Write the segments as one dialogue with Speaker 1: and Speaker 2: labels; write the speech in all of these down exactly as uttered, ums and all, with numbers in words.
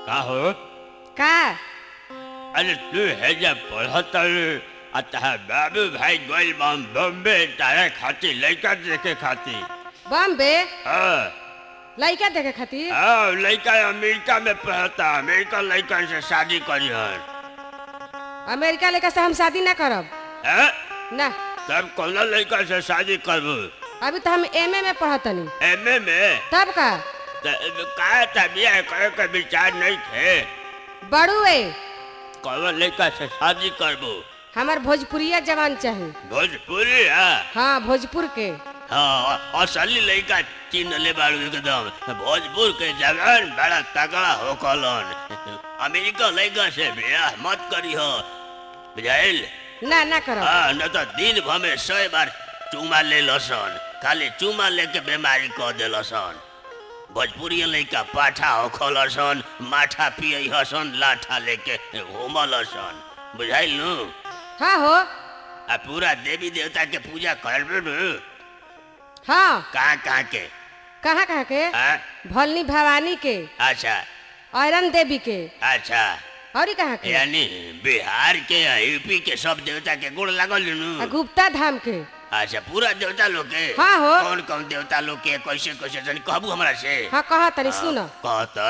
Speaker 1: का हो
Speaker 2: का
Speaker 1: अरे तू है जब पढ़त अतः बाबू भाई गोल बम बम्बे तारे खाती लड़का देखे खाती
Speaker 2: बॉम्बे
Speaker 1: हाँ
Speaker 2: लड़का देखे खातिर
Speaker 1: हाँ लड़का अमेरिका में पढ़ता अमेरिका लड़का से शादी करी हन
Speaker 2: अमेरिका लेकर से हम शादी ना करब
Speaker 1: हैं?
Speaker 2: ना
Speaker 1: तब कौन लड़का से शादी करबू
Speaker 2: अभी तो हम एमए में पढ़तनी
Speaker 1: एमए में
Speaker 2: तब का
Speaker 1: त- का तबिया करे के विचार नहीं थे
Speaker 2: बड़ुए
Speaker 1: कौन लड़का से शादी करबू
Speaker 2: हमार भोजपुरिया जवान चाहिए
Speaker 1: भोजपुरी है
Speaker 2: हाँ भोजपुर के
Speaker 1: हाँ असली लड़का चिन्ह ले बाड़ू एकदम भोजपुर के जवान बड़ा तगड़ा हो कलन अमेरिका लड़का से ब्याह मत करी हो बुझाइल
Speaker 2: ना ना करब
Speaker 1: हाँ न तो दिन भर में सौ बार चूमा ले लसन खाली चूमा लेके बीमारी कह दे लसन भोजपुरी लड़का पाठा हो खलसन माठा पिय हसन लाठा लेके घूमल हसन बुझाइल नु
Speaker 2: हाँ हो
Speaker 1: आ पूरा देवी देवता के पूजा करबे नु
Speaker 2: हाँ
Speaker 1: कहाँ कहाँ के
Speaker 2: कहाँ कहाँ के
Speaker 1: हाँ
Speaker 2: भलनी भवानी के
Speaker 1: अच्छा
Speaker 2: आयरन देवी के
Speaker 1: अच्छा
Speaker 2: और कहाँ के
Speaker 1: यानी बिहार के या यूपी के सब देवता के गुण लगल
Speaker 2: आ
Speaker 1: नु
Speaker 2: गुप्ता धाम के
Speaker 1: अच्छा पूरा देवता लोग के
Speaker 2: हाँ हो
Speaker 1: कौन कौन देवता लोग के कैसे कैसे जन कहबू हमरा से
Speaker 2: हाँ कहा तनी सुन
Speaker 1: कहता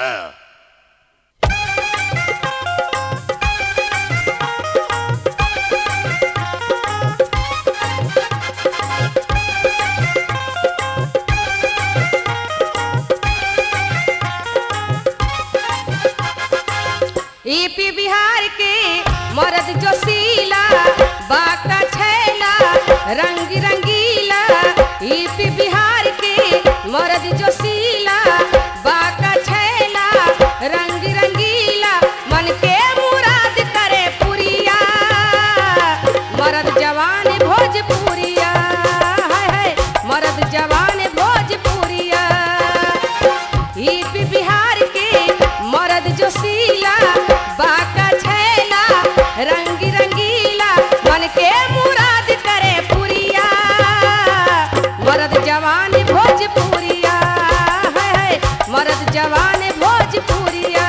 Speaker 2: यूपी बिहार के मर्द जोशीला बाका छैला रंग रंगीला यूपी बिहार के मर्द जोशीला बाका छैला रंग रंगीला मन के मुराद करे पुरिया मर्द जवान भोजपुरिया हाय हाय मर्द जवान भोजपुरिया यूपी बिहार के मर्द जोशीला बाका छैला रंग रंगीला मन के मुराद करे पुरिया मर्द जवान भोजपुरिया है, है मर्द जवान भोजपुरिया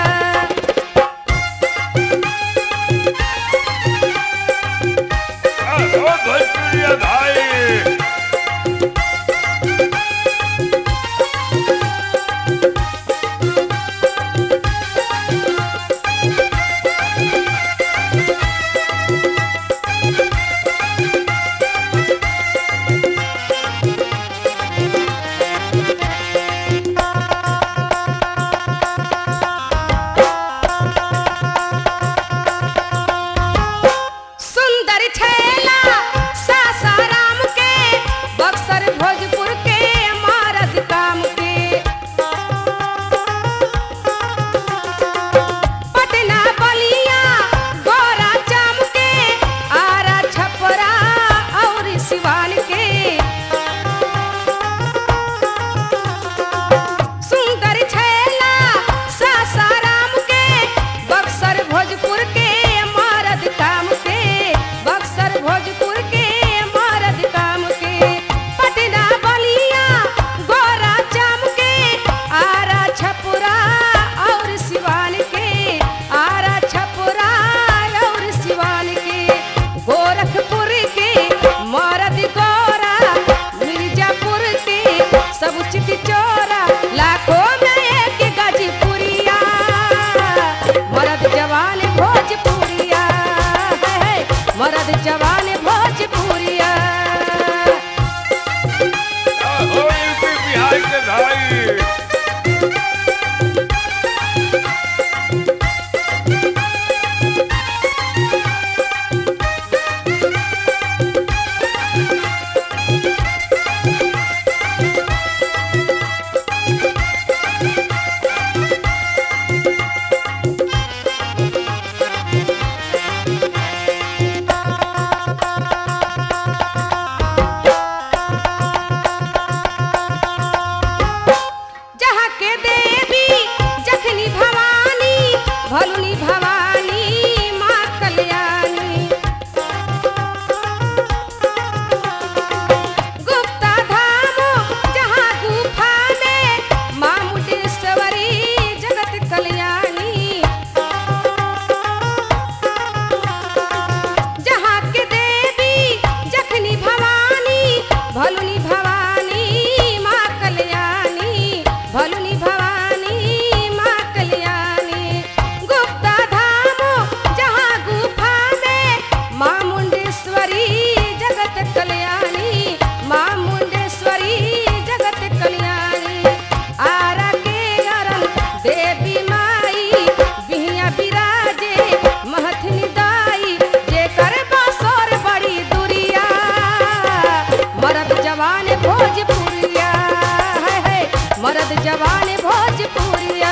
Speaker 1: ओ भोजपुरिया भाई
Speaker 2: सुंदर छैला सासाराम के बक्सर भोजपुर के मर्द काम के पटना बलिया गोरा चाम के आरा छपरा और सिवान के सुंदर छैला सासाराम के बक्सर भोजपुर के मर्द काम के बक्सर भोजपुर के मर्द काम के पटना बलिया गोरा चाम के आरा छपुरा और सिवान के आरा छपुरा और सिवान के गोरखपुर के मर्द गोरा मिर्जापुर के सब चित चोरा लाखों में एक गजपुरिया मर्द जवान भोजपुरिया है, है मर्द जवान भोजपुरिया
Speaker 1: ओ यूपी बिहार के भाई
Speaker 2: जहाँ के देवी जखनी भवानी भलुनी भवानी माँ कल्याणी गुप्ता धाम जहाँ गुफा में माँ मुंडेश्वरी जगत कल्याणी भोजपुरिया